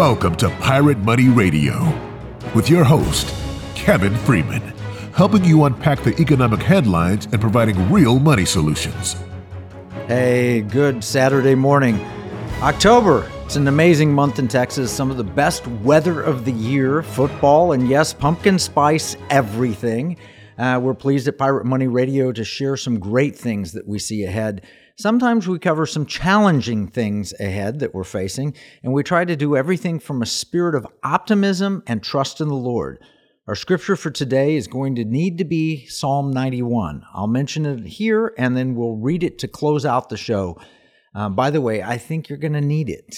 Welcome to Pirate Money Radio with your host, Kevin Freeman, helping you unpack the economic headlines and providing real money solutions. Hey, good Saturday morning. October, it's an amazing month in Texas. Some of the best weather of the year, football, and yes, pumpkin spice everything. We're pleased at Pirate Money Radio to share some great things that we see ahead. Sometimes we cover some challenging things ahead that we're facing, and we try to do everything from a spirit of optimism and trust in the Lord. Our scripture for today is going to need to be Psalm 91. I'll mention it here, and then we'll read it to close out the show. By the way, I think you're going to need it.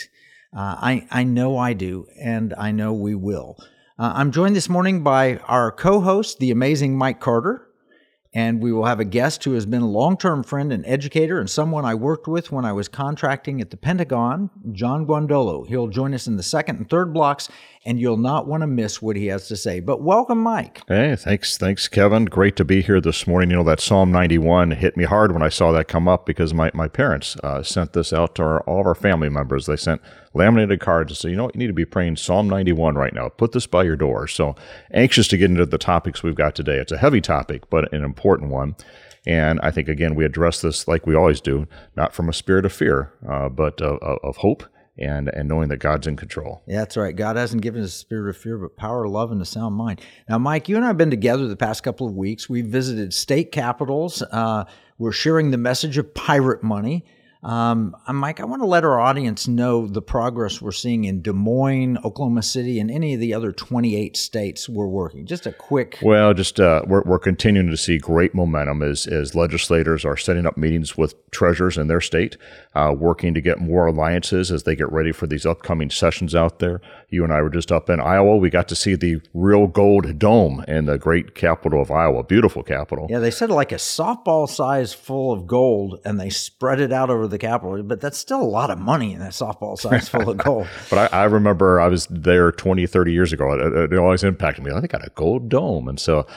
I know I do, and I know we will. I'm joined this morning by our co-host, the amazing Mike Carter. And we will have a guest who has been a long-term friend and educator and someone I worked with when I was contracting at the Pentagon, John Guandolo. He'll join us in the second and third blocks, and you'll not want to miss what he has to say. But welcome, Mike. Hey, thanks, Kevin. Great to be here this morning. You know, that Psalm 91 hit me hard when I saw that come up because my parents sent this out to all of our family members. They sent laminated cards and said, you need to be praying Psalm 91 right now. Put this by your door. So anxious to get into the topics we've got today. It's a heavy topic, but an important one. And I think, again, we address this like we always do, not from a spirit of fear, but of hope and knowing that God's in control. Yeah, that's right. God hasn't given us a spirit of fear, but power, love, and a sound mind. Now, Mike, you and I have been together the past couple of weeks. We've visited state capitals. We're sharing the message of pirate money. Mike, I want to let our audience know the progress we're seeing in Des Moines, Oklahoma City, and any of the other 28 states we're working. Just a quick... Well, we're continuing to see great momentum as legislators are setting up meetings with treasurers in their state, working to get more alliances as they get ready for these upcoming sessions out there. You and I were just up in Iowa. We got to see the real gold dome in the great capital of Iowa, beautiful capital. Yeah, they said like a softball size full of gold, and they spread it out over the Capitol, but that's still a lot of money in that softball size full of gold. But I remember I was there 20, 30 years ago. It always impacted me. They got a gold dome. And so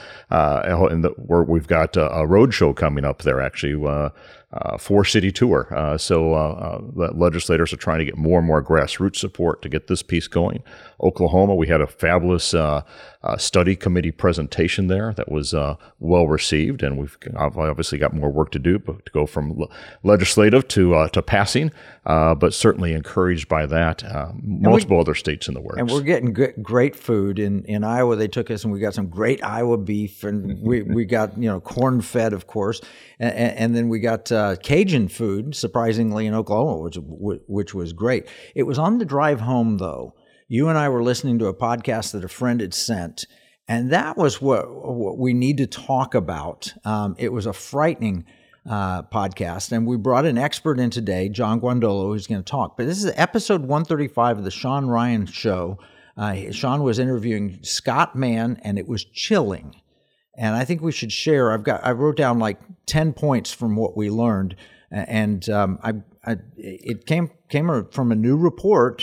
we've got a road show coming up there, actually, 4-city tour. So legislators are trying to get more and more grassroots support to get this piece going. Oklahoma, we had a fabulous study committee presentation there that was well received, and we've obviously got more work to do, but to go from legislative to passing, but certainly encouraged by that. Multiple other states in the works. And we're getting great food. In Iowa, they took us and we got some great Iowa beef, and we got corn fed, of course, and then we got Cajun food, surprisingly, in Oklahoma, which was great. It was on the drive home, though. You and I were listening to a podcast that a friend had sent, and that was what we need to talk about. It was a frightening podcast, and we brought an expert in today, John Guandolo, who's going to talk. But this is episode 135 of the Sean Ryan Show. Sean was interviewing Scott Mann, and it was chilling. And I think we should share. I wrote down like 10 points from what we learned, and it came from a new report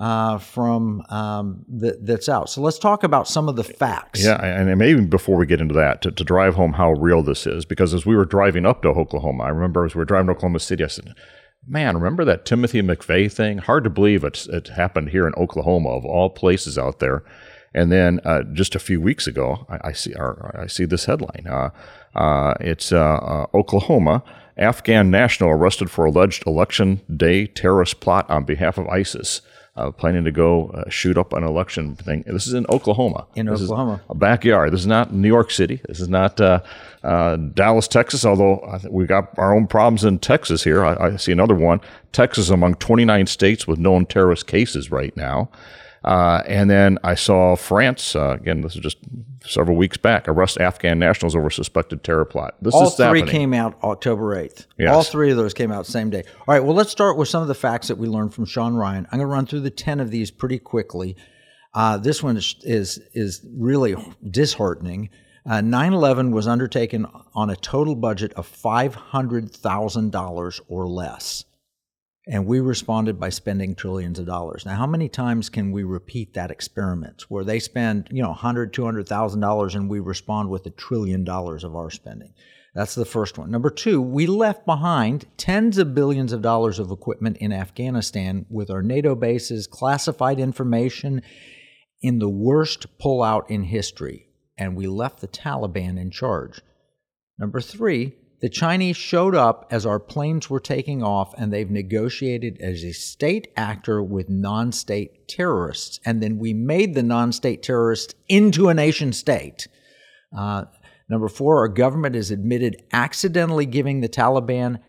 that's out. So let's talk about some of the facts. Yeah, and maybe before we get into that, to drive home how real this is, because as we were driving up to Oklahoma, I remember as we were driving to Oklahoma City, I said, man, remember that Timothy McVeigh thing? Hard to believe it happened here in Oklahoma, of all places out there. And then just a few weeks ago, I see this headline. It's Oklahoma, Afghan national arrested for alleged election day terrorist plot on behalf of ISIS. Planning to go shoot up an election thing. This is in Oklahoma. This is a backyard. This is not New York City. This is not Dallas, Texas, although we got our own problems in Texas here. I see another one. Texas among 29 states with known terrorist cases right now. And then I saw France, again, this is just several weeks back, arrest Afghan nationals over suspected terror plot. All three came out October 8th. Yes. All three of those came out the same day. All right, well, let's start with some of the facts that we learned from Sean Ryan. I'm going to run through the 10 of these pretty quickly. This one is really disheartening. 9/11 was undertaken on a total budget of $500,000 or less. And we responded by spending trillions of dollars. Now, how many times can we repeat that experiment where they spend, $100,000, $200,000 and we respond with $1 trillion of our spending? That's the first one. Number two, we left behind tens of billions of dollars of equipment in Afghanistan with our NATO bases, classified information in the worst pullout in history, and we left the Taliban in charge. Number three, the Chinese showed up as our planes were taking off, and they've negotiated as a state actor with non-state terrorists, and then we made the non-state terrorists into a nation state. Number four, our government has admitted accidentally giving the Taliban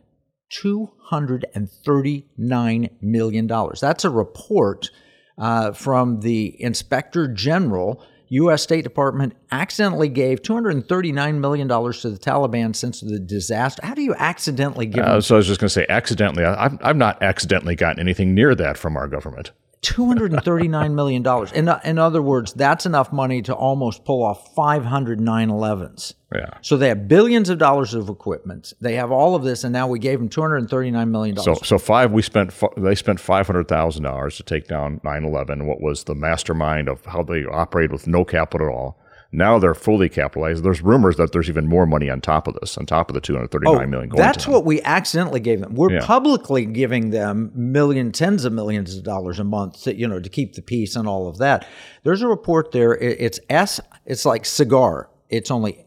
$239 million. That's a report from the Inspector General. U.S. State Department accidentally gave $239 million to the Taliban since the disaster. How do you accidentally give them? So I was just going to say accidentally. I've not accidentally gotten anything near that from our government. $239 million. In other words, that's enough money to almost pull off 500 9/11s. Yeah. So they have billions of dollars of equipment. They have all of this, and now we gave them $239 million. So they spent $500,000 to take down 9/11. What was the mastermind of how they operated with no capital at all? Now they're fully capitalized. There's rumors that there's even more money on top of this, on top of the $239 million. That's what we accidentally gave them. We're publicly giving them tens of millions of dollars a month to keep the peace and all of that. There's a report there. It's like cigar. It's only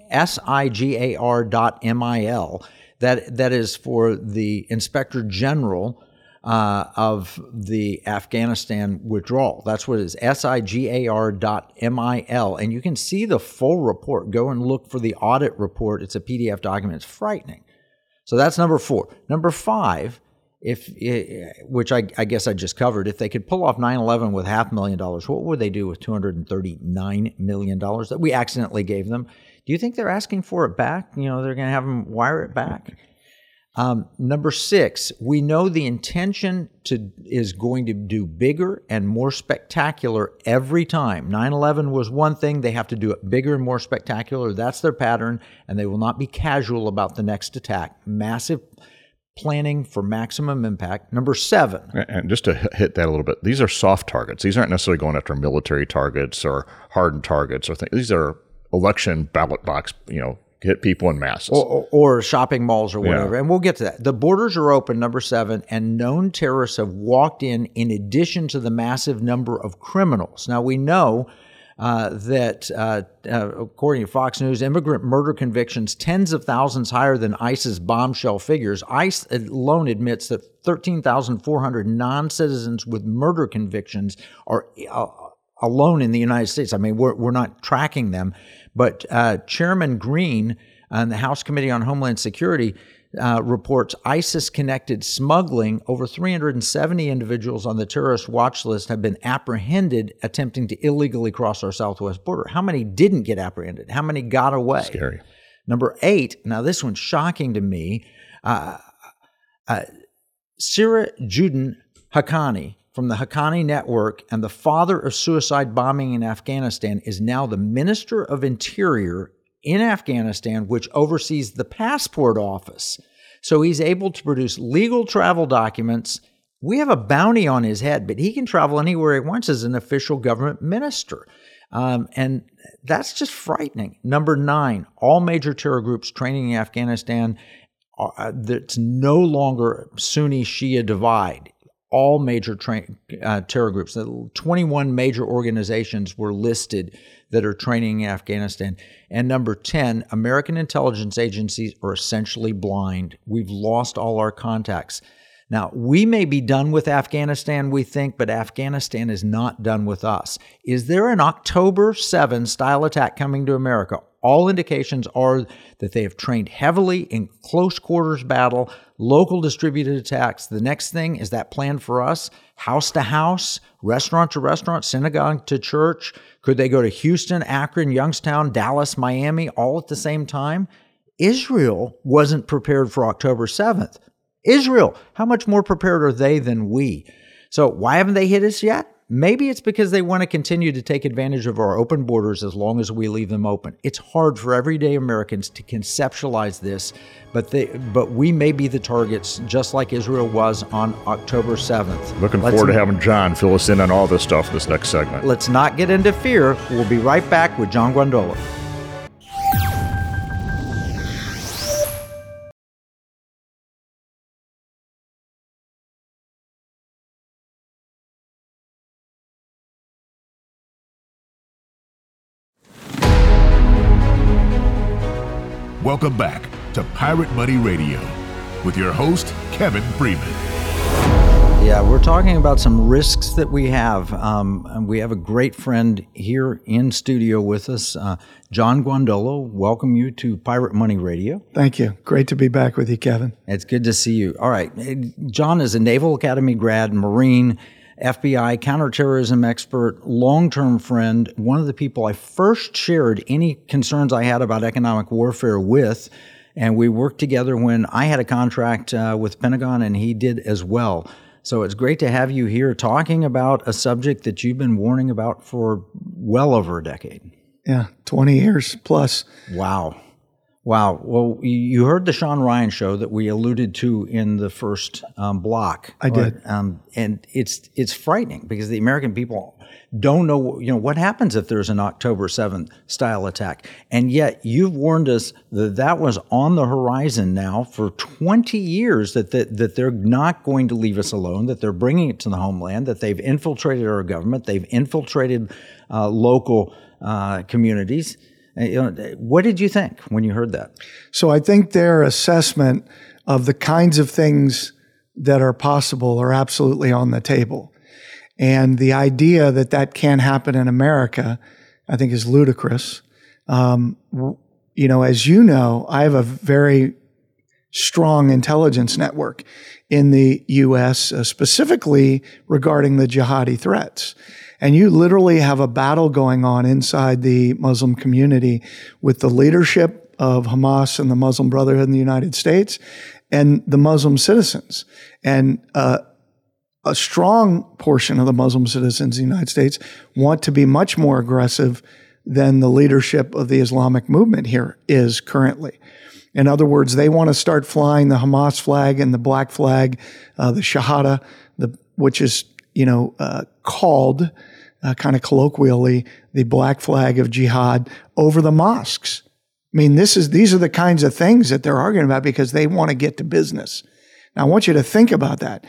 SIGAR.MIL. That is for the Inspector General of the Afghanistan withdrawal. That's what it is, SIGAR.MIL. And you can see the full report. Go and look for the audit report. It's a PDF document. It's frightening. So that's number four. Number five, which I guess I just covered, if they could pull off 9/11 with $500,000, what would they do with $239 million that we accidentally gave them? Do you think they're asking for it back? They're going to have them wire it back? Number six, we know the intention is going to do bigger and more spectacular every time. 9/11 was one thing. They have to do it bigger and more spectacular. That's their pattern, and they will not be casual about the next attack. Massive planning for maximum impact. Number seven. And just to hit that a little bit, these are soft targets. These aren't necessarily going after military targets or hardened targets or things. These are election ballot box, hit people in masses. Or shopping malls or whatever. Yeah. And we'll get to that. The borders are open, number seven, and known terrorists have walked in addition to the massive number of criminals. Now, we know that, according to Fox News, immigrant murder convictions, tens of thousands higher than ICE's bombshell figures. ICE alone admits that 13,400 non-citizens with murder convictions are alone in the United States. I mean, we're not tracking them. But Chairman Green on the House Committee on Homeland Security reports ISIS-connected smuggling. Over 370 individuals on the terrorist watch list have been apprehended attempting to illegally cross our southwest border. How many didn't get apprehended? How many got away? Scary. Number eight, now this one's shocking to me, Sirajuddin Haqqani from the Haqqani Network and the father of suicide bombing in Afghanistan is now the Minister of Interior in Afghanistan, which oversees the passport office. So he's able to produce legal travel documents. We have a bounty on his head, but he can travel anywhere he wants as an official government minister. And that's just frightening. Number nine, all major terror groups training in Afghanistan, that's no longer Sunni-Shia divide. All major terror groups. 21 major organizations were listed that are training in Afghanistan. And number 10, American intelligence agencies are essentially blind. We've lost all our contacts. Now, we may be done with Afghanistan, we think, but Afghanistan is not done with us. Is there an October 7 style attack coming to America? All indications are that they have trained heavily in close quarters battle, local distributed attacks. The next thing is that plan for us, house to house, restaurant to restaurant, synagogue to church. Could they go to Houston, Akron, Youngstown, Dallas, Miami, all at the same time? Israel wasn't prepared for October 7th. Israel, how much more prepared are they than we? So why haven't they hit us yet? Maybe it's because they want to continue to take advantage of our open borders as long as we leave them open. It's hard for everyday Americans to conceptualize this, but we may be the targets just like Israel was on October 7th. Looking forward to having John fill us in on all this stuff this next segment. Let's not get into fear. We'll be right back with John Guandola. Welcome back to Pirate Money Radio with your host, Kevin Freeman. Yeah, we're talking about some risks that we have. And we have a great friend here in studio with us, John Guandolo. Welcome you to Pirate Money Radio. Thank you. Great to be back with you, Kevin. It's good to see you. All right. John is a Naval Academy grad, Marine, FBI, counterterrorism expert, long-term friend, one of the people I first shared any concerns I had about economic warfare with. And we worked together when I had a contract with Pentagon and he did as well. So it's great to have you here talking about a subject that you've been warning about for well over a decade. Yeah, 20 years plus. Wow. Well, you heard the Sean Ryan show that we alluded to in the first block. I did. And it's frightening because the American people don't know, what happens if there's an October 7th style attack. And yet you've warned us that was on the horizon now for 20 years, that they're not going to leave us alone, that they're bringing it to the homeland, that they've infiltrated our government, they've infiltrated local communities. What did you think when you heard that? So I think their assessment of the kinds of things that are possible are absolutely on the table. And the idea that can't happen in America, I think, is ludicrous. As you know, I have a very strong intelligence network in the U.S., specifically regarding the jihadi threats. And you literally have a battle going on inside the Muslim community with the leadership of Hamas and the Muslim Brotherhood in the United States and the Muslim citizens. And a strong portion of the Muslim citizens in the United States want to be much more aggressive than the leadership of the Islamic movement here is currently. In other words, they want to start flying the Hamas flag and the black flag, the Shahada, which is, called kind of colloquially the black flag of jihad, over the mosques. I mean, these are the kinds of things that they're arguing about because they want to get to business. Now, I want you to think about that.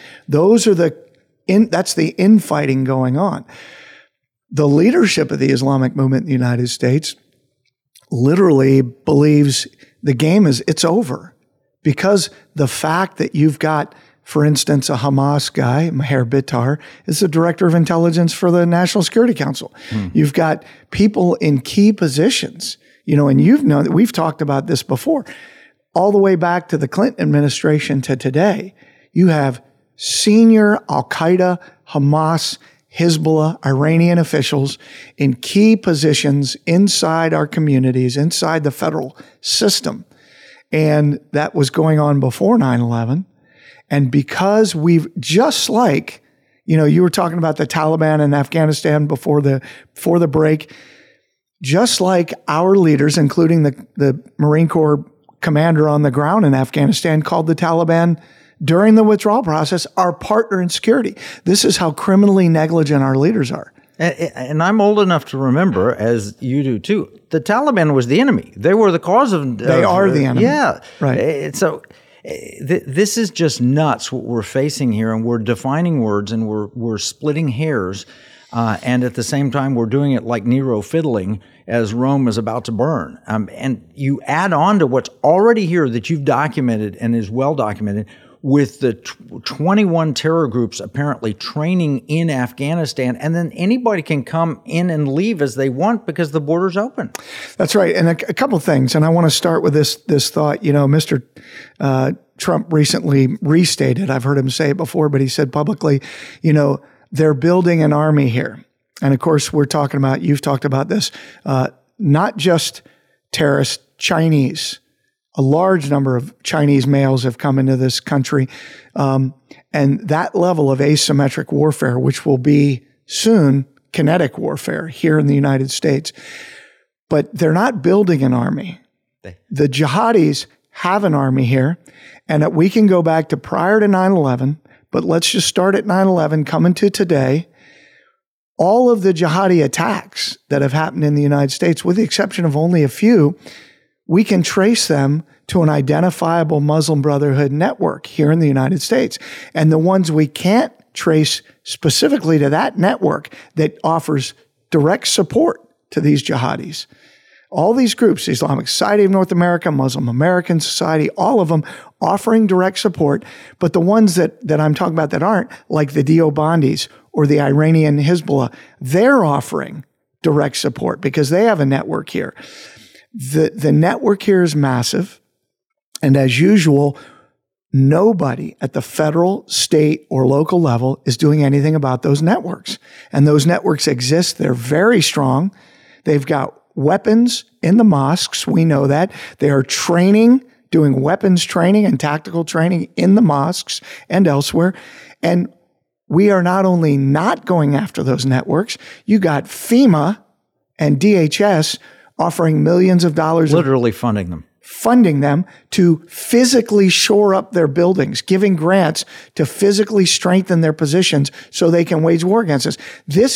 That's the infighting going on. The leadership of the Islamic movement in the United States literally believes the game it's over, because the fact that you've got, for instance, a Hamas guy, Maher Bitar, is the director of intelligence for the National Security Council. You've got people in key positions, and you've known that we've talked about this before. All the way back to the Clinton administration to today, you have senior Al-Qaeda, Hamas, Hezbollah, Iranian officials in key positions inside our communities, inside the federal system. And that was going on before 9/11. And because we've, just like, you were talking about the Taliban in Afghanistan before the break, just like our leaders, including the Marine Corps commander on the ground in Afghanistan, called the Taliban during the withdrawal process our partner in security. This is how criminally negligent our leaders are. And I'm old enough to remember, as you do too, the Taliban was the enemy. They were the cause of... They are the enemy. Yeah. Right. So this is just nuts what we're facing here, and we're defining words and we're splitting hairs. And at the same time, we're doing it like Nero fiddling as Rome is about to burn. And you add on to what's already here that you've documented and is well documented, with the 21 terror groups apparently training in Afghanistan, and then anybody can come in and leave as they want because the border's open. That's right. And a couple of things, and I want to start with this thought. Mr. Trump recently restated, I've heard him say it before, but he said publicly, they're building an army here. And of course, you've talked about this, not just terrorists, Chinese. A large number of Chinese males have come into this country. And that level of asymmetric warfare, which will be soon kinetic warfare here in the United States. But they're not building an army. The jihadis have an army here, and that we can go back to prior to 9/11, but let's just start at 9/11, coming to today. All of the jihadi attacks that have happened in the United States, with the exception of only a few, we can trace them to an identifiable Muslim Brotherhood network here in the United States. And the ones we can't trace specifically to that network that offers direct support to these jihadis All these groups, Islamic Society of North America, Muslim American Society, all of them offering direct support. But the ones that I'm talking about that aren't, like the Deobandis or the Iranian Hezbollah, they're offering direct support because they have a network here. The network here is massive. And as usual, nobody at the federal, state, or local level is doing anything about those networks. And those networks exist. They're very strong. They've got weapons in the mosques. We know that. They are doing weapons training and tactical training in the mosques and elsewhere. And we are not only not going after those networks, you got FEMA and DHS offering millions of dollars. Literally funding them to physically shore up their buildings, giving grants to physically strengthen their positions so they can wage war against us.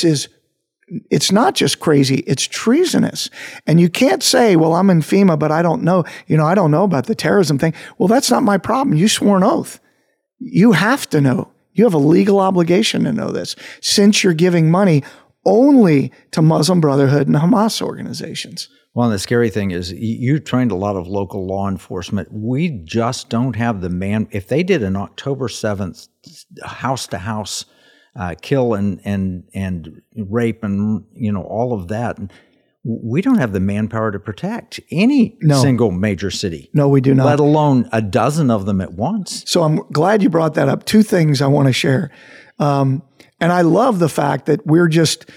It's not just crazy, it's treasonous. And you can't say, well, I'm in FEMA, but I don't know, I don't know about the terrorism thing. Well, that's not my problem. You swore an oath. You have to know. You have a legal obligation to know this, since you're giving money only to Muslim Brotherhood and Hamas organizations. Well, the scary thing is you trained a lot of local law enforcement. We just don't have the man. If they did an October 7th house-to-house kill and rape and all of that, we don't have the manpower to protect any single major city. No, we do not. Let alone a dozen of them at once. So I'm glad you brought that up. Two things I want to share. And I love the fact that we're just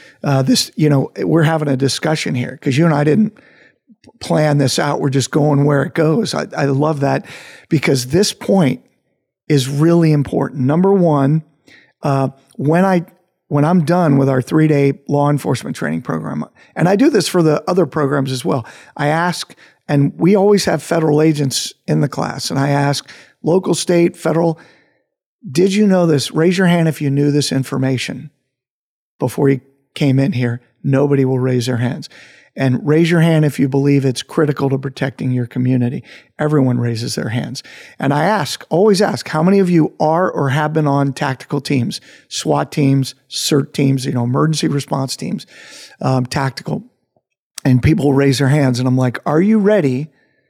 we're having a discussion here because you and I didn't plan this out. We're just going where it goes. I love that because this point is really important. Number one, when I'm done with our 3-day law enforcement training program, and I do this for the other programs as well, I ask, and we always have federal agents in the class, and I ask local, state, federal, did you know this? Raise your hand if you knew this information before you came in here. Nobody will raise their hands. And raise your hand if you believe it's critical to protecting your community. Everyone raises their hands. And I always ask, how many of you are or have been on tactical teams, SWAT teams, CERT teams, emergency response teams, tactical? And people raise their hands. And I'm like, are you ready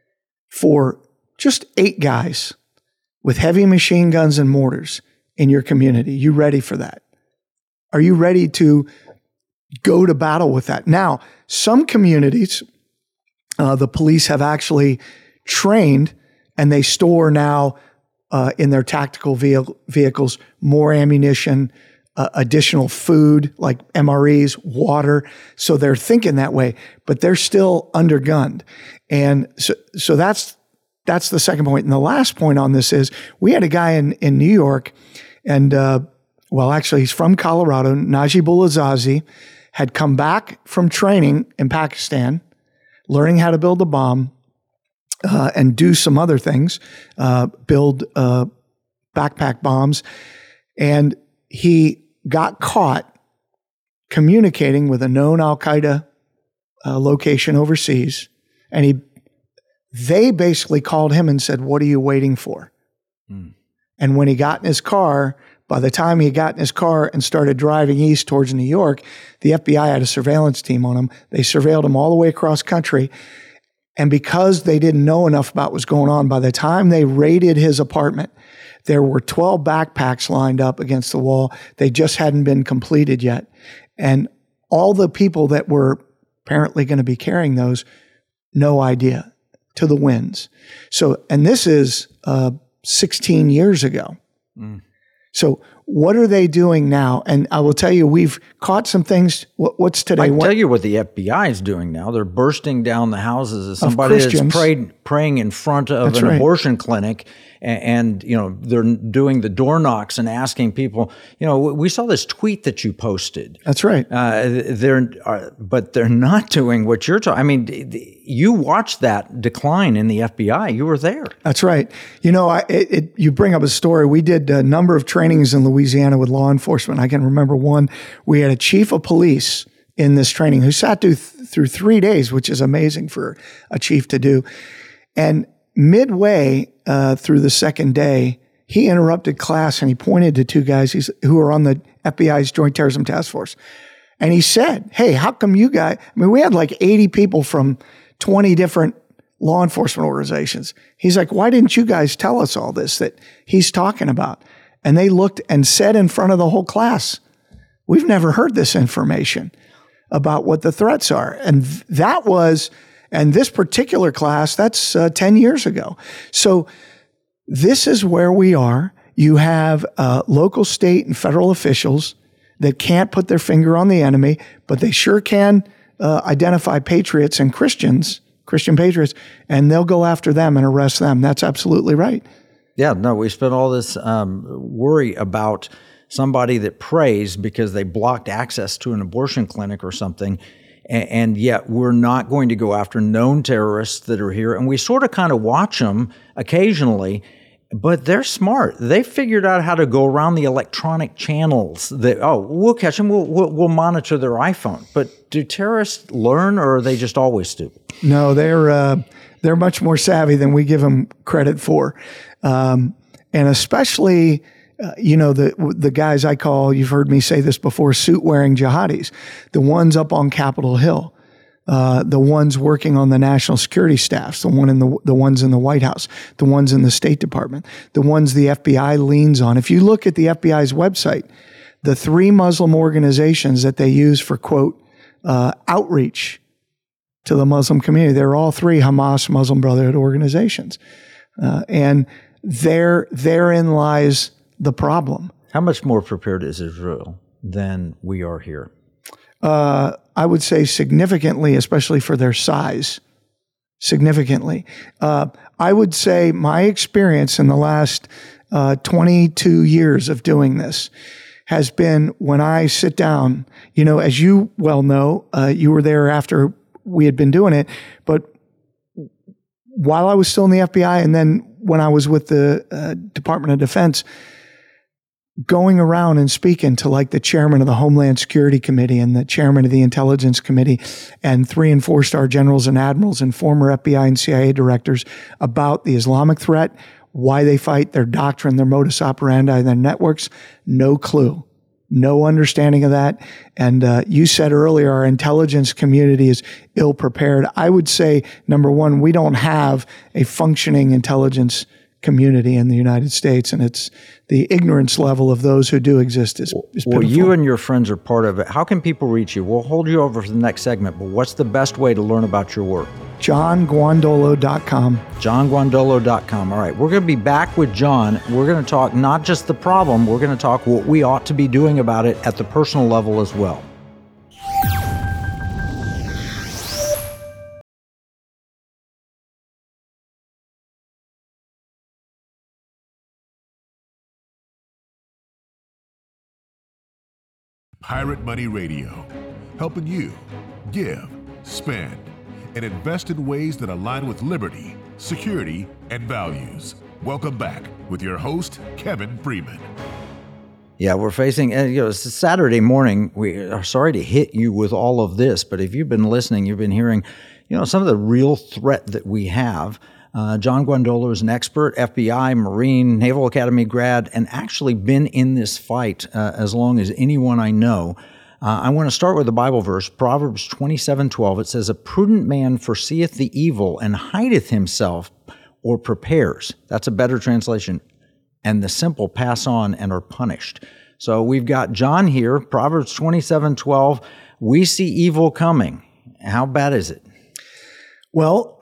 for just 8 guys with heavy machine guns and mortars in your community? You ready for that? Are you ready to go to battle with that? Now, some communities, the police have actually trained, and they store now in their tactical vehicles more ammunition, additional food like MREs, water. So they're thinking that way, but they're still undergunned. And so that's the second point. And the last point on this is we had a guy in New York, and actually he's from Colorado, Najibullah Zazi, had come back from training in Pakistan, learning how to build a bomb and do some other things, build backpack bombs. And he got caught communicating with a known Al-Qaeda location overseas. And they basically called him and said, what are you waiting for? And when he got in his car, by the time he got in his car and started driving east towards New York, the FBI had a surveillance team on him. They surveilled him all the way across country. And because they didn't know enough about what was going on, by the time they raided his apartment, there were 12 backpacks lined up against the wall. They just hadn't been completed yet. And all the people that were apparently going to be carrying those, no idea, to the winds. So, and this is 16 years ago. So what are they doing now? And I will tell you, we've caught some things. What's today? I can tell you what the FBI is doing now. They're bursting down the houses of somebody that's praying in front of an abortion clinic. And they're doing the door knocks and asking people, we saw this tweet that you posted. That's right. But they're not doing what you're talking. I mean, you watched that decline in the FBI. You were there. That's right. You bring up a story. We did a number of trainings in Louisiana with law enforcement. I can remember one. We had a chief of police in this training who sat through 3 days, which is amazing for a chief to do. And midway through the second day, he interrupted class and he pointed to 2 guys who are on the FBI's Joint Terrorism Task Force. And he said, hey, how come you guys, we had like 80 people from 20 different law enforcement organizations. He's like, why didn't you guys tell us all this that he's talking about? And they looked and said in front of the whole class, we've never heard this information about what the threats are. And and this particular class, that's 10 years ago. So this is where we are. You have local, state, and federal officials that can't put their finger on the enemy, but they sure can identify patriots and Christian patriots, and they'll go after them and arrest them. That's absolutely right. Yeah, no, we spent all this worry about somebody that prays because they blocked access to an abortion clinic or something, and yet we're not going to go after known terrorists that are here. And we sort of kind of watch them occasionally, but they're smart. They figured out how to go around the electronic channels that, we'll catch them, we'll monitor their iPhone. But do terrorists learn, or are they just always stupid? No, they're much more savvy than we give them credit for. And especially, the guys I call, you've heard me say this before, suit-wearing jihadis, the ones up on Capitol Hill, the ones working on the national security staffs, the ones in the White House, the ones in the State Department, the ones the FBI leans on. If you look at the FBI's website, the 3 Muslim organizations that they use for, quote, outreach to the Muslim community, they're all 3 Hamas, Muslim Brotherhood organizations. And therein lies the problem. How much more prepared is Israel than we are here? I would say significantly, especially for their size. Significantly. I would say my experience in the last 22 years of doing this has been when I sit down, as you well know, you were there after we had been doing it, but while I was still in the FBI and then when I was with the Department of Defense, going around and speaking to like the chairman of the Homeland Security Committee and the chairman of the Intelligence Committee and 3- and 4-star generals and admirals and former FBI and CIA directors about the Islamic threat, why they fight, their doctrine, their modus operandi, their networks, no clue. No understanding of that. And you said earlier, our intelligence community is ill prepared. I would say, number one, we don't have a functioning intelligence community in the United States, and it's the ignorance level of those who do exist is pitiful. Well, you and your friends are part of it. How can people reach you? We'll hold you over for the next segment, but what's the best way to learn about your work? JohnGuandolo.com. JohnGuandolo.com. All right, we're going to be back with John. We're going to talk not just the problem, we're going to talk what we ought to be doing about it at the personal level as well. Pirate Money Radio, helping you give, spend, and invest in ways that align with liberty, security, and values. Welcome back with your host, Kevin Freeman. Yeah, we're facing, it's a Saturday morning. We are sorry to hit you with all of this, but if you've been listening, you've been hearing, some of the real threat that we have. John Guandolo is an expert, FBI, Marine, Naval Academy grad, and actually been in this fight as long as anyone I know. I want to start with the Bible verse, Proverbs 27:12. It says, "A prudent man foreseeth the evil and hideth himself or prepares." That's a better translation. "And the simple pass on and are punished." So we've got John here, Proverbs 27:12. We see evil coming. How bad is it? Well,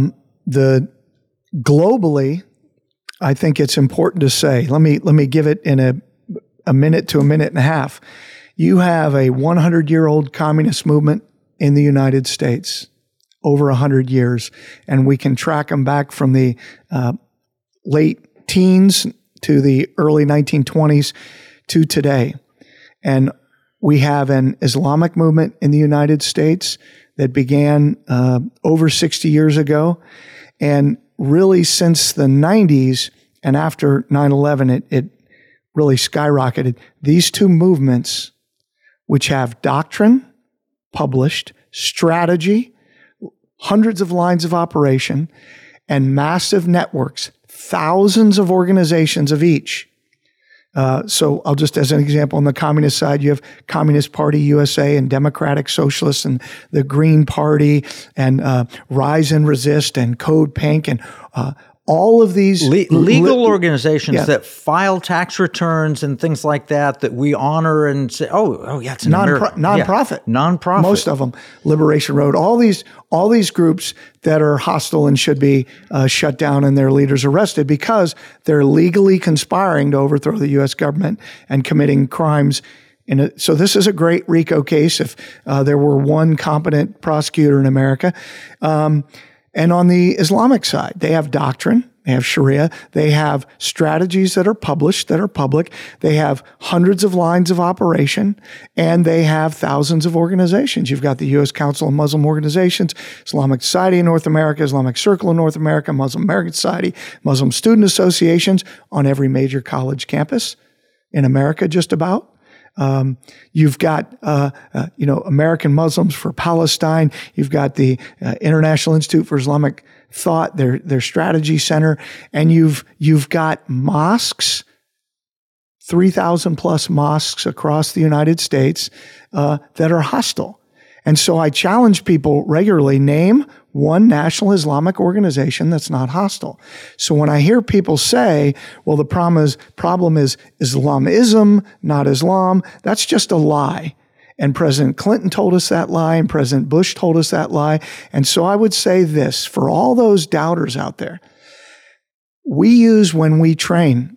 globally, I think it's important to say, let me give it in a minute to a minute and a half. You have a 100-year-old communist movement in the United States, over 100 years, and we can track them back from the late teens to the early 1920s to today. And we have an Islamic movement in the United States that began over 60 years ago. And really since the 90s and after 9/11, it really skyrocketed. These two movements, which have doctrine published, strategy, hundreds of lines of operation, and massive networks, thousands of organizations of each, So I'll just, as an example, on the communist side, you have Communist Party USA and Democratic Socialists and the Green Party and Rise and Resist and Code Pink and all of these legal organizations yeah. that file tax returns and things like that we honor and say, oh yeah, it's an nonprofit. Nonprofit. Most of them, Liberation Road, all these groups that are hostile and should be shut down and their leaders arrested because they're legally conspiring to overthrow the U.S. government and committing crimes. So this is a great RICO case if there were one competent prosecutor in America. And on the Islamic side, they have doctrine, they have Sharia, they have strategies that are published, that are public, they have hundreds of lines of operation, and they have thousands of organizations. You've got the U.S. Council of Muslim Organizations, Islamic Society in North America, Islamic Circle in North America, Muslim American Society, Muslim Student Associations on every major college campus in America, just about. You've got, American Muslims for Palestine. You've got the International Institute for Islamic Thought, their strategy center, and you've got mosques, 3,000 plus mosques across the United States that are hostile. And so I challenge people regularly, name one national Islamic organization that's not hostile. So when I hear people say, well, the problem is Islamism, not Islam, that's just a lie. And President Clinton told us that lie, and President Bush told us that lie. And so I would say this, for all those doubters out there, we use, when we train,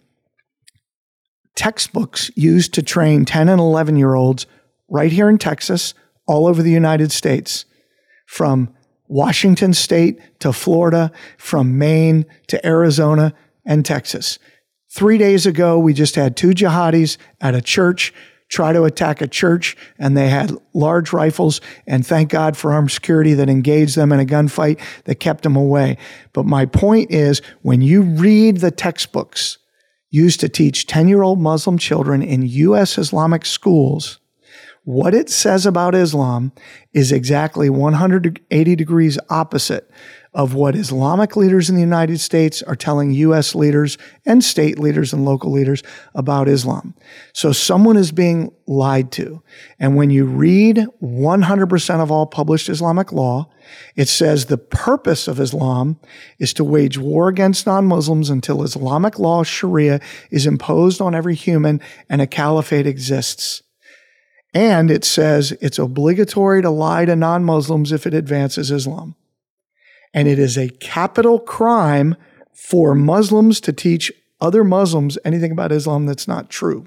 textbooks used to train 10 and 11-year-olds right here in Texas, all over the United States, from Washington State to Florida, from Maine to Arizona and Texas. 3 days ago, we just had two jihadis at a church try to attack a church, and they had large rifles, and thank God for armed security that engaged them in a gunfight that kept them away. But my point is, when you read the textbooks used to teach 10-year-old Muslim children in U.S. Islamic schools, what it says about Islam is exactly 180 degrees opposite of what Islamic leaders in the United States are telling U.S. leaders and state leaders and local leaders about Islam. So someone is being lied to. And when you read 100% of all published Islamic law, it says the purpose of Islam is to wage war against non-Muslims until Islamic law, Sharia, is imposed on every human and a caliphate exists. And it says it's obligatory to lie to non-Muslims if it advances Islam. And it is a capital crime for Muslims to teach other Muslims anything about Islam that's not true.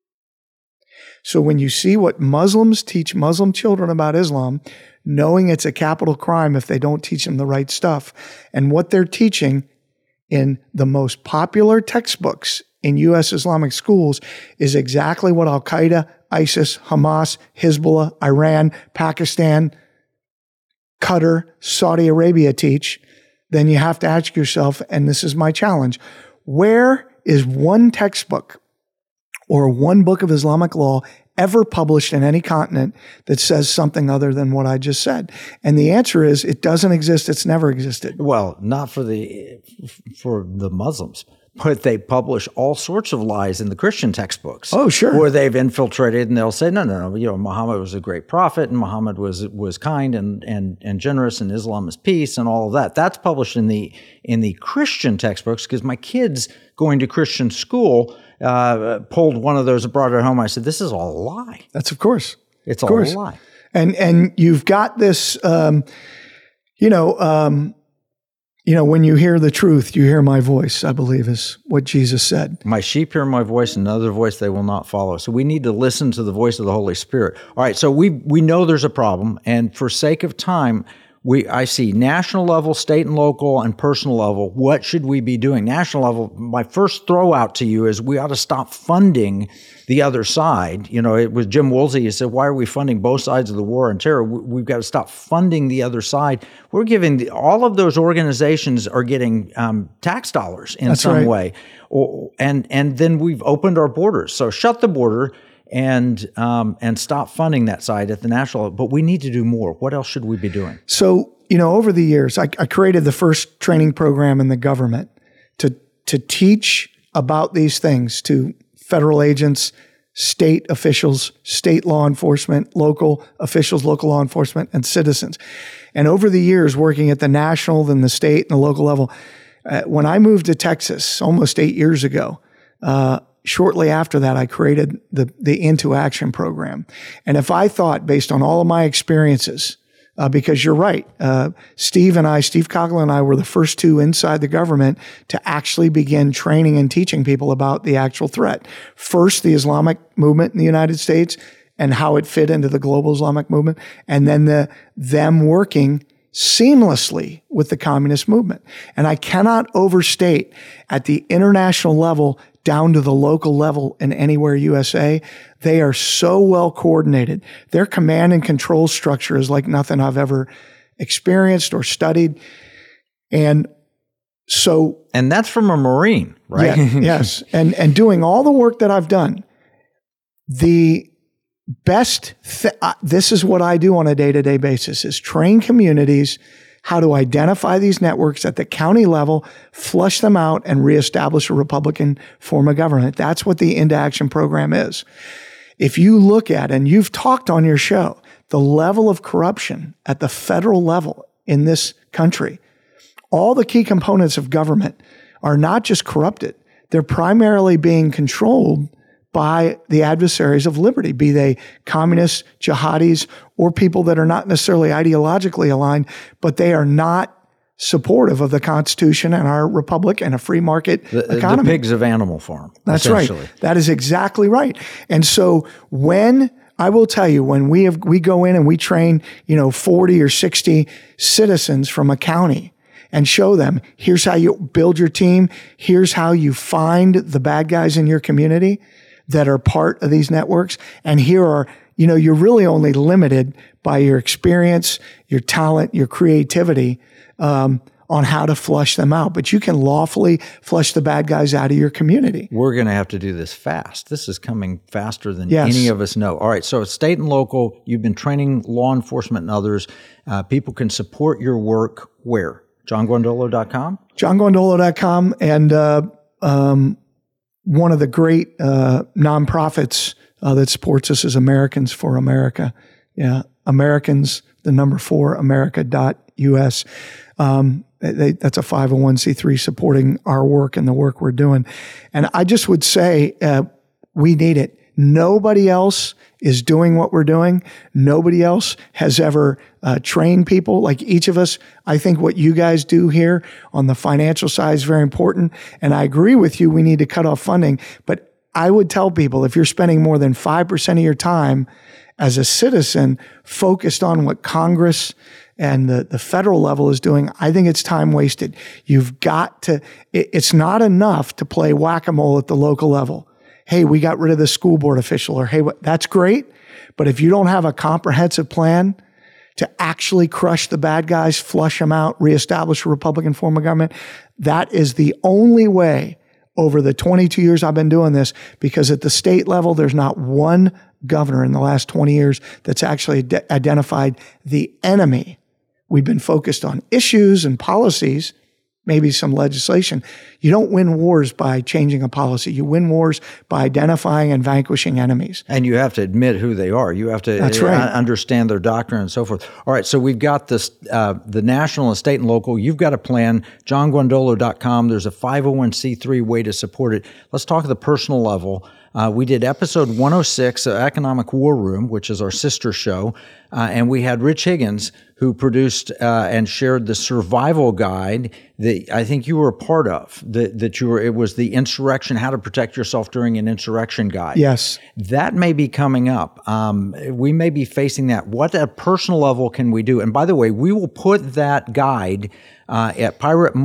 So when you see what Muslims teach Muslim children about Islam, knowing it's a capital crime if they don't teach them the right stuff, and what they're teaching in the most popular textbooks in U.S. Islamic schools is exactly what Al-Qaeda, ISIS, Hamas, Hezbollah, Iran, Pakistan, Qatar, Saudi Arabia teach, then you have to ask yourself, and this is my challenge, where is one textbook or one book of Islamic law ever published in any continent that says something other than what I just said? And the answer is it doesn't exist. It's never existed. Well, not for the Muslims. But they publish all sorts of lies in the Christian textbooks. Oh, sure. Where they've infiltrated, and they'll say, no, Muhammad was a great prophet, and Muhammad was kind and generous, and Islam is peace, and all of that. That's published in the Christian textbooks, because my kids going to Christian school pulled one of those and brought it home. I said, this is all a lie. That's of course. It's all a lie. And you've got this, when you hear the truth, you hear my voice, I believe is what Jesus said. My sheep hear my voice, and another voice they will not follow. So we need to listen to the voice of the Holy Spirit. All right, so we know there's a problem, and for sake of time, I see national level, state and local, and personal level. What should we be doing? National level, my first throw out to you is we ought to stop funding the other side. It was Jim Woolsey. He said, why are we funding both sides of the war on terror? We've got to stop funding the other side. We're giving all of those organizations are getting tax dollars in That's some right. way. And then we've opened our borders. So shut the border and stop funding that side at the national level. But we need to do more. What else should we be doing? So, over the years, I created the first training program in the government to teach about these things to federal agents, state officials, state law enforcement, local officials, local law enforcement, and citizens. And over the years, working at the national, then the state, and the local level, when I moved to Texas almost 8 years ago, shortly after that, I created the Into Action program. And if I thought, based on all of my experiences, because you're right, Steve Coughlin and I were the first two inside the government to actually begin training and teaching people about the actual threat. First, the Islamic movement in the United States and how it fit into the global Islamic movement, and then them working seamlessly with the communist movement. And I cannot overstate, at the international level down to the local level in Anywhere USA, they are so well coordinated. Their command and control structure is like nothing I've ever experienced or studied. And that's from a Marine, right? Yeah, yes. And doing all the work that I've done, the best, this is what I do on a day-to-day basis, is train communities how to identify these networks at the county level, flush them out, and reestablish a Republican form of government. That's what the Into Action program is. If you look at, and you've talked on your show, the level of corruption at the federal level in this country, all the key components of government are not just corrupted, they're primarily being controlled by the adversaries of liberty, be they communists, jihadis, or people that are not necessarily ideologically aligned, but they are not supportive of the Constitution and our republic and a free market economy. The pigs of Animal Farm. That's right. That is exactly right. And so I will tell you, when we go in and we train, 40 or 60 citizens from a county and show them, here's how you build your team, here's how you find the bad guys in your community that are part of these networks. And here are, you're really only limited by your experience, your talent, your creativity, on how to flush them out. But you can lawfully flush the bad guys out of your community. We're going to have to do this fast. This is coming faster than any of us know. All right. So state and local, you've been training law enforcement and others. People can support your work where? JohnGuandolo.com? JohnGuandolo.com. And, one of the great nonprofits that supports us is Americans for America. Yeah, Americans, the number 4, America.us. That's a 501c3 supporting our work and the work we're doing. And I just would say we need it. Nobody else is doing what we're doing. Nobody else has ever trained people like each of us. I think what you guys do here on the financial side is very important. And I agree with you, we need to cut off funding. But I would tell people, if you're spending more than 5% of your time as a citizen focused on what Congress and the federal level is doing, I think it's time wasted. You've got to, it's not enough to play whack-a-mole at the local level. Hey, we got rid of the school board official, or hey, that's great. But if you don't have a comprehensive plan to actually crush the bad guys, flush them out, reestablish a Republican form of government, that is the only way over the 22 years I've been doing this, because at the state level, there's not one governor in the last 20 years that's actually identified the enemy. We've been focused on issues and policies, maybe some legislation. You don't win wars by changing a policy. You win wars by identifying and vanquishing enemies. And you have to admit who they are. You have to understand their doctrine and so forth. All right, so we've got this, the national and state and local. You've got a plan, johnguandolo.com. There's a 501c3 way to support it. Let's talk at the personal level. We did episode 106, Economic War Room, which is our sister show, and we had Rich Higgins, who produced and shared the survival guide that I think you were a part of. It was the insurrection, how to protect yourself during an insurrection guide. Yes, that may be coming up. We may be facing that. What at a personal level can we do? And by the way, we will put that guide at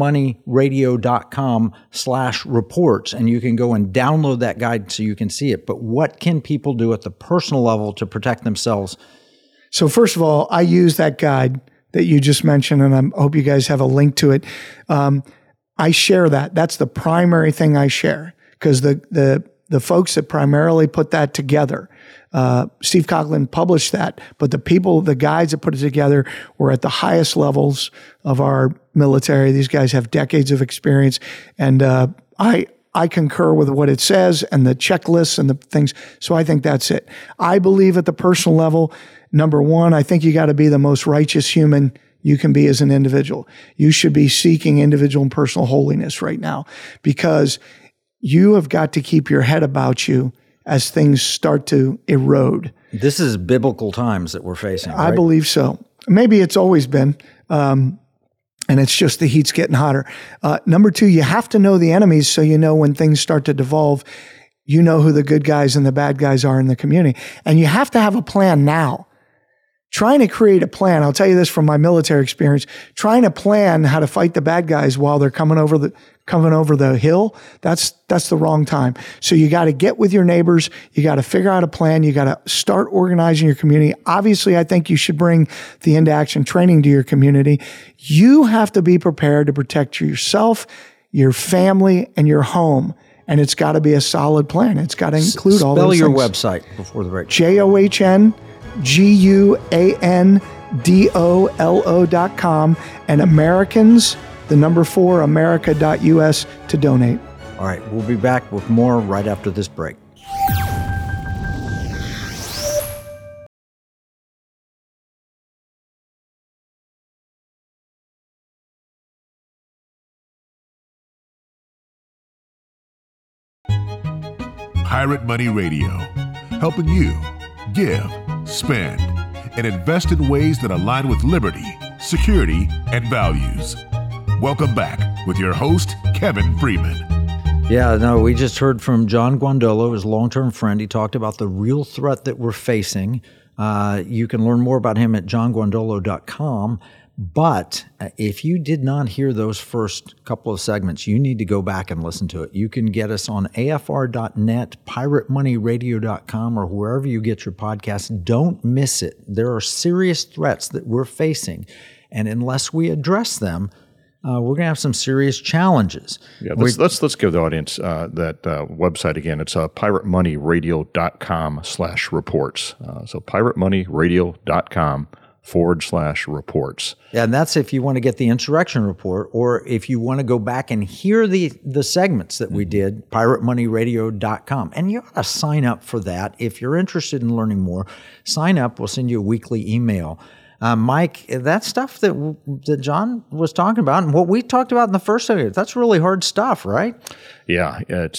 piratemoneyradio.com/reports, and you can go and download that guide so you can see it. But what can people do at the personal level to protect themselves? So first of all, I use that guide that you just mentioned, and I hope you guys have a link to it. I share that. That's the primary thing I share, because the folks that primarily put that together, Steve Coughlin published that, but the guys that put it together were at the highest levels of our military. These guys have decades of experience, and I concur with what it says and the checklists and the things. So I think that's it. I believe at the personal level, number one, I think you got to be the most righteous human you can be as an individual. You should be seeking individual and personal holiness right now, because you have got to keep your head about you as things start to erode. This is biblical times that we're facing, right? I believe so. Maybe it's always been, and it's just the heat's getting hotter. Number two, you have to know the enemies so you know when things start to devolve, you know who the good guys and the bad guys are in the community. And you have to have a plan now. Trying to create a plan, I'll tell you this from my military experience, trying to plan how to fight the bad guys while they're coming over the hill, that's the wrong time. So you got to get with your neighbors. You got to figure out a plan. You got to start organizing your community. Obviously, I think you should bring the Into Action training to your community. You have to be prepared to protect yourself, your family, and your home. And it's got to be a solid plan. It's got to include all those things. Spell your website before the break. JohnGuandolo.com and Americans, the number 4, America.us to donate. All right, we'll be back with more right after this break. Pirate Money Radio, helping you give, spend, and invest in ways that align with liberty, security, and values. Welcome back with your host, Kevin Freeman. Yeah, no, we just heard from John Guandolo, his long-term friend. He talked about the real threat that we're facing. You can learn more about him at johnguandolo.com. But if you did not hear those first couple of segments, you need to go back and listen to it. You can get us on afr.net, piratemoneyradio.com, or wherever you get your podcasts. Don't miss it. There are serious threats that we're facing, and unless we address them, we're going to have some serious challenges. Yeah, let's give the audience that website again. It's piratemoneyradio.com/reports. So piratemoneyradio.com/reports. Yeah, and that's if you want to get the insurrection report, or if you want to go back and hear the segments that we did, piratemoneyradio.com. And you ought to sign up for that. If you're interested in learning more, sign up. We'll send you a weekly email. Mike, that stuff that John was talking about and what we talked about in the first segment, that's really hard stuff, right? Yeah, it's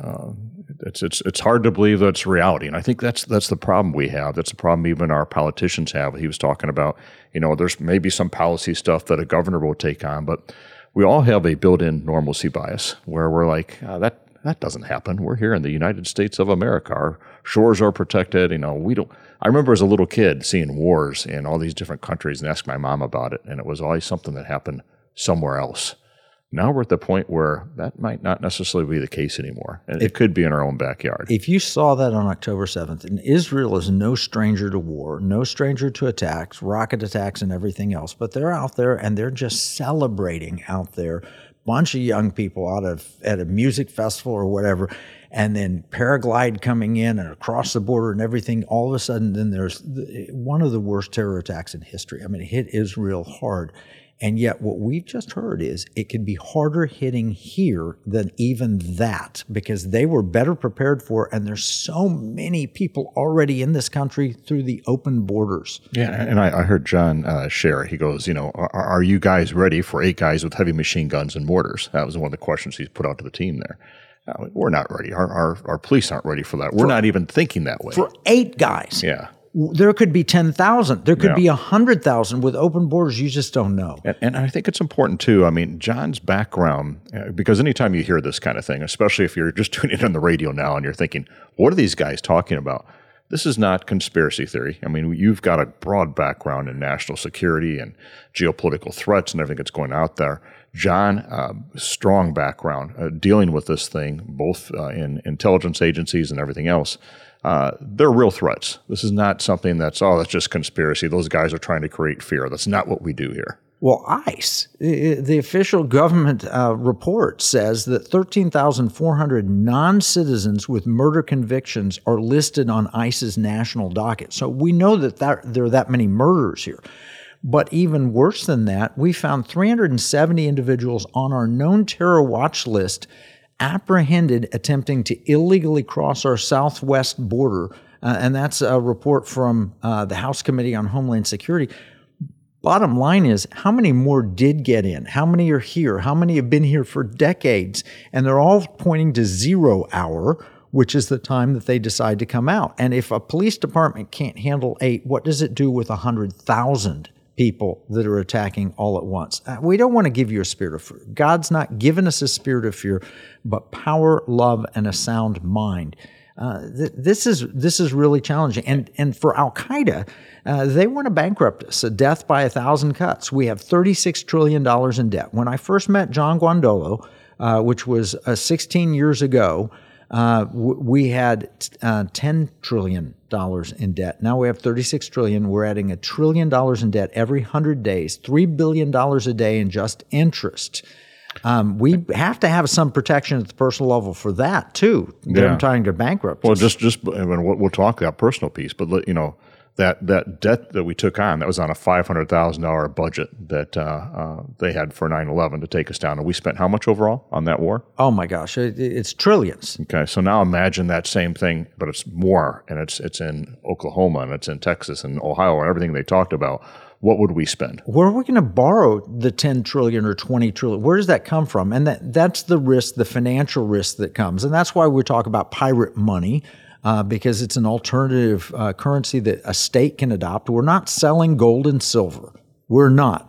hard to believe that it's reality, and I think that's the problem we have. That's the problem even our politicians have. He was talking about, there's maybe some policy stuff that a governor will take on, but we all have a built-in normalcy bias where we're like, that doesn't happen. We're here in the United States of America. Our shores are protected. We don't. I remember as a little kid seeing wars in all these different countries and asking my mom about it, and it was always something that happened somewhere else. Now we're at the point where that might not necessarily be the case anymore. And it could be in our own backyard. If you saw that on October 7th, and Israel is no stranger to war, no stranger to attacks, rocket attacks and everything else, but they're out there and they're just celebrating out there. Bunch of young people at a music festival or whatever, and then paraglide coming in and across the border and everything. All of a sudden, then there's one of the worst terror attacks in history. I mean, it hit Israel hard. And yet what we've just heard is it could be harder hitting here than even that, because they were better prepared for it, and there's so many people already in this country through the open borders. Yeah, and I heard John share. He goes, are you guys ready for 8 guys with heavy machine guns and mortars? That was one of the questions he's put out to the team there. We're not ready. Our police aren't ready for that. We're not even thinking that way. For 8 guys. Yeah. There could be 10,000. There could be 100,000 with open borders. You just don't know. And I think it's important, too. I mean, John's background, because anytime you hear this kind of thing, especially if you're just tuning in on the radio now and you're thinking, what are these guys talking about? This is not conspiracy theory. I mean, you've got a broad background in national security and geopolitical threats and everything that's going out there. John, strong background dealing with this thing, both in intelligence agencies and everything else. They're real threats. This is not something that's just conspiracy. Those guys are trying to create fear. That's not what we do here. Well, ICE, the official government report says that 13,400 non-citizens with murder convictions are listed on ICE's national docket. So we know that there are that many murders here. But even worse than that, we found 370 individuals on our known terror watch list apprehended attempting to illegally cross our southwest border. And that's a report from the House Committee on Homeland Security. Bottom line is, how many more did get in? How many are here? How many have been here for decades? And they're all pointing to 0 hour, which is the time that they decide to come out. And if a police department can't handle 8, what does it do with 100,000 people that are attacking all at once? We don't want to give you a spirit of fear. God's not given us a spirit of fear, but power, love, and a sound mind. This is really challenging. And for Al-Qaeda, they want to bankrupt us, a death by 1,000 cuts. We have $36 trillion in debt. When I first met John Guandolo, which was 16 years ago, we had $10 trillion in debt. Now we have $36 trillion. We're adding $1 trillion in debt every 100 days, $3 billion a day in just interest. We have to have some protection at the personal level for that too. They're trying to bankrupt us. I mean, we'll talk that personal piece, but that debt that we took on, that was on a $500,000 budget that they had for 9/11 to take us down. And we spent how much overall on that war? Oh my gosh, it's trillions. Okay, so now imagine that same thing, but it's more, and it's in Oklahoma, and it's in Texas and Ohio, and everything they talked about. What would we spend? Where are we going to borrow the 10 trillion or 20 trillion? Where does that come from? And that's the risk, the financial risk that comes. And that's why we talk about pirate money, because it's an alternative currency that a state can adopt. We're not selling gold and silver. We're not.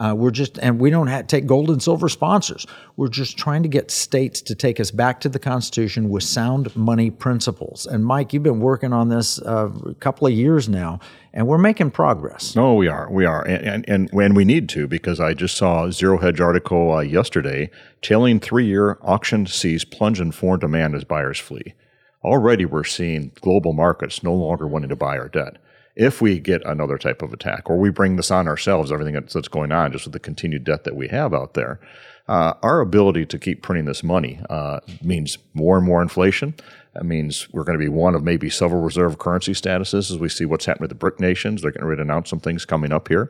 And we don't take gold and silver sponsors. We're just trying to get states to take us back to the Constitution with sound money principles. And Mike, you've been working on this a couple of years now, and we're making progress. No, we are. And we need to, because I just saw a Zero Hedge article yesterday tailing 3-year auction sees plunge in foreign demand as buyers flee. Already we're seeing global markets no longer wanting to buy our debt. If we get another type of attack, or we bring this on ourselves, everything that's going on, just with the continued debt that we have out there, our ability to keep printing this money means more and more inflation. That means we're going to be one of maybe several reserve currency statuses as we see what's happening with the BRIC nations. They're getting ready to announce some things coming up here.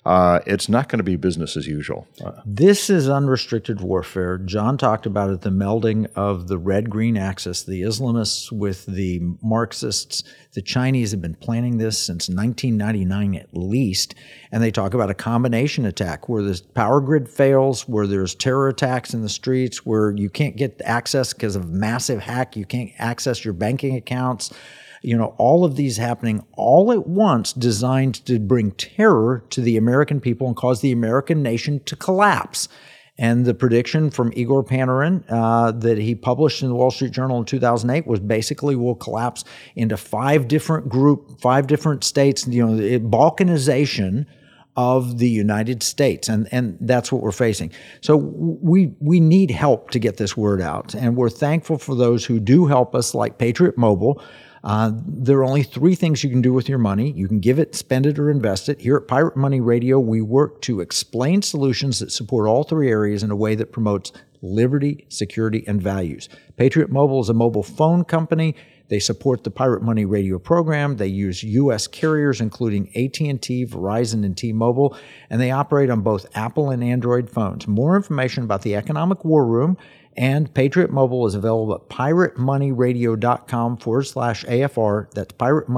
It's not going to be business as usual. This is unrestricted warfare. John talked about it, the melding of the red-green axis, the Islamists with the Marxists. The Chinese have been planning this since 1999 at least, and they talk about a combination attack where the power grid fails, where there's terror attacks in the streets, where you can't get access because of massive hack, you can't access your banking accounts. All of these happening all at once, designed to bring terror to the American people and cause the American nation to collapse. And the prediction from Igor Panarin that he published in the Wall Street Journal in 2008 was basically we'll collapse into 5 different states, balkanization of the United States. And that's what we're facing. So we need help to get this word out. And we're thankful for those who do help us, like Patriot Mobile. There are only 3 things you can do with your money. You can give it, spend it, or invest it. Here at Pirate Money Radio, we work to explain solutions that support all 3 areas in a way that promotes liberty, security, and values. Patriot Mobile is a mobile phone company. They support the Pirate Money Radio program. They use U.S. carriers, including AT&T, Verizon, and T-Mobile, and they operate on both Apple and Android phones. More information about the Economic War Room and Patriot Mobile is available at piratemoneyradio.com/AFR. That's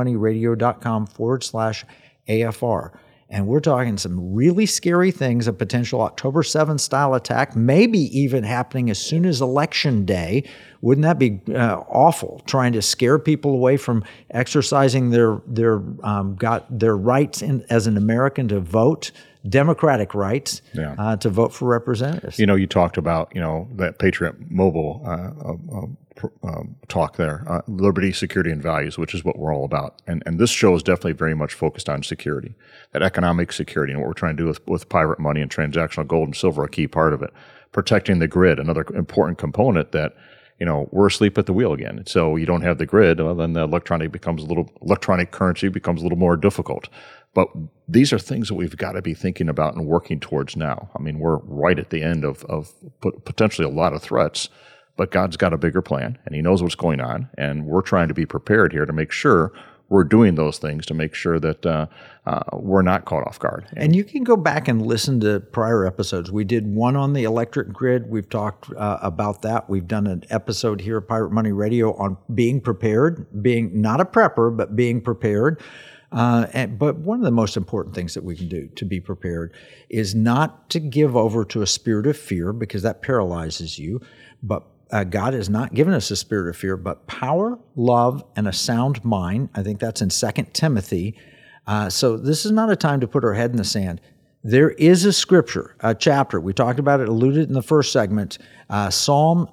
piratemoneyradio.com/AFR. And we're talking some really scary things, a potential October 7th style attack, maybe even happening as soon as Election Day. Wouldn't that be awful, trying to scare people away from exercising their rights as an American to vote, democratic rights, to vote for representatives? You talked about, that Patriot Mobile talk there, liberty, security, and values, which is what we're all about. And this show is definitely very much focused on security, that economic security, and what we're trying to do with Pirate Money and transactional gold and silver, a key part of it. Protecting the grid, another important component that, we're asleep at the wheel again. So you don't have the grid, well, then the electronic currency becomes a little more difficult. But these are things that we've got to be thinking about and working towards now. I mean, we're right at the end of potentially a lot of threats, but God's got a bigger plan, and He knows what's going on, and we're trying to be prepared here to make sure we're doing those things to make sure that we're not caught off guard. And you can go back and listen to prior episodes. We did one on the electric grid. We've talked about that. We've done an episode here at Pirate Money Radio on being prepared, being not a prepper, but being prepared. But one of the most important things that we can do to be prepared is not to give over to a spirit of fear, because that paralyzes you. But God has not given us a spirit of fear, but power, love, and a sound mind. I think that's in 2 Timothy. So this is not a time to put our head in the sand. There is a scripture, a chapter. We talked about it, alluded in the first segment, Psalm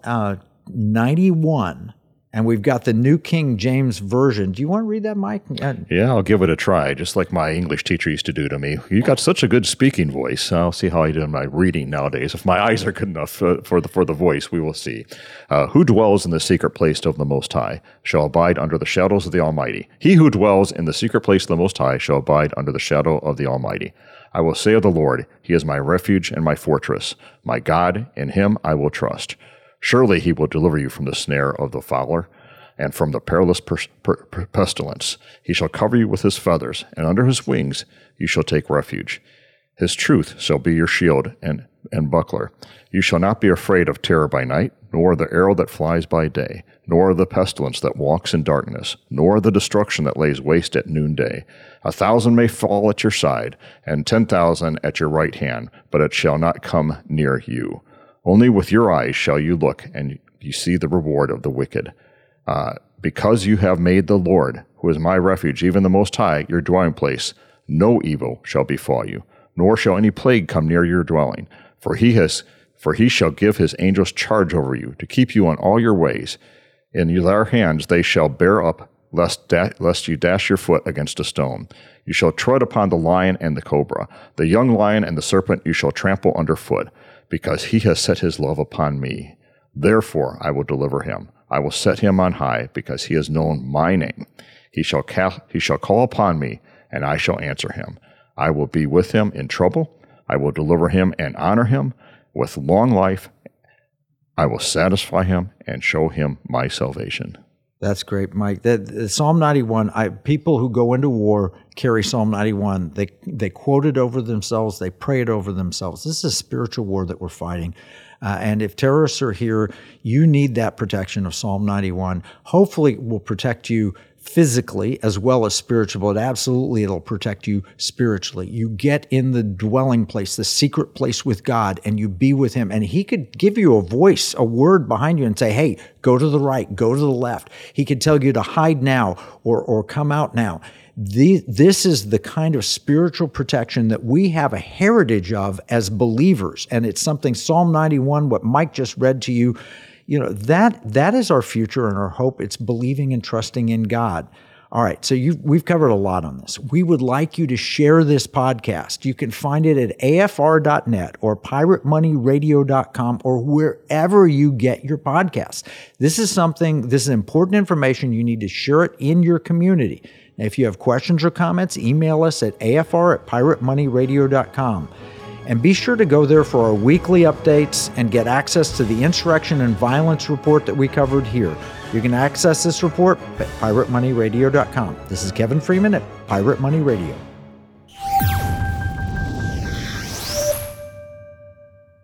91. And we've got the New King James Version. Do you want to read that, Mike? Yeah, I'll give it a try, just like my English teacher used to do to me. You got such a good speaking voice. I'll see how I do in my reading nowadays. If my eyes are good enough for the voice, we will see. Who dwells in the secret place of the Most High shall abide under the shadows of the Almighty. He who dwells in the secret place of the Most High shall abide under the shadow of the Almighty. I will say of the Lord, He is my refuge and my fortress. My God, in Him I will trust. Surely He will deliver you from the snare of the fowler and from the perilous pestilence. He shall cover you with His feathers, and under His wings you shall take refuge. His truth shall be your shield and buckler. You shall not be afraid of terror by night, nor the arrow that flies by day, nor the pestilence that walks in darkness, nor the destruction that lays waste at noonday. 1,000 may fall at your side, and 10,000 at your right hand, but it shall not come near you. Only with your eyes shall you look, and you see the reward of the wicked. Because you have made the Lord, who is my refuge, even the Most High, your dwelling place, no evil shall befall you, nor shall any plague come near your dwelling. For he shall give his angels charge over you, to keep you on all your ways. In their hands they shall bear up, lest you dash your foot against a stone. You shall tread upon the lion and the cobra, the young lion and the serpent you shall trample underfoot, because he has set his love upon me. Therefore I will deliver him. I will set him on high, because he has known my name. He shall call upon me, and I shall answer him. I will be with him in trouble. I will deliver him and honor him. With long life I will satisfy him and show him my salvation. That's great, Mike. Psalm 91, people who go into war carry Psalm 91. They quote it over themselves. They pray it over themselves. This is a spiritual war that we're fighting. And if terrorists are here, you need that protection of Psalm 91. Hopefully it will protect you physically as well as spiritual, but absolutely it'll protect you spiritually. You get in the dwelling place, the secret place with God, and you be with Him. And He could give you a voice, a word behind you and say, hey, go to the right, go to the left. He could tell you to hide now or come out now. This is the kind of spiritual protection that we have a heritage of as believers. And it's something, Psalm 91, what Mike just read to you, that is our future and our hope. It's believing and trusting in God. All right, so we've covered a lot on this. We would like you to share this podcast. You can find it at afr.net or piratemoneyradio.com or wherever you get your podcasts. This is important information. You need to share it in your community. Now, if you have questions or comments, email us at afr@piratemoneyradio.com. And be sure to go there for our weekly updates and get access to the Insurrection and Violence report that we covered here. You can access this report at piratemoneyradio.com. This is Kevin Freeman at Pirate Money Radio.